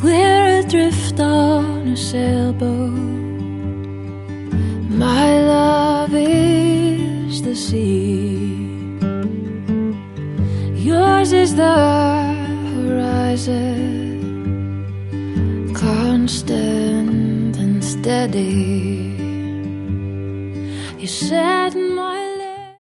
We're adrift on a sailboat. My love is the sea. Yours is the horizon, constant and steady. You set my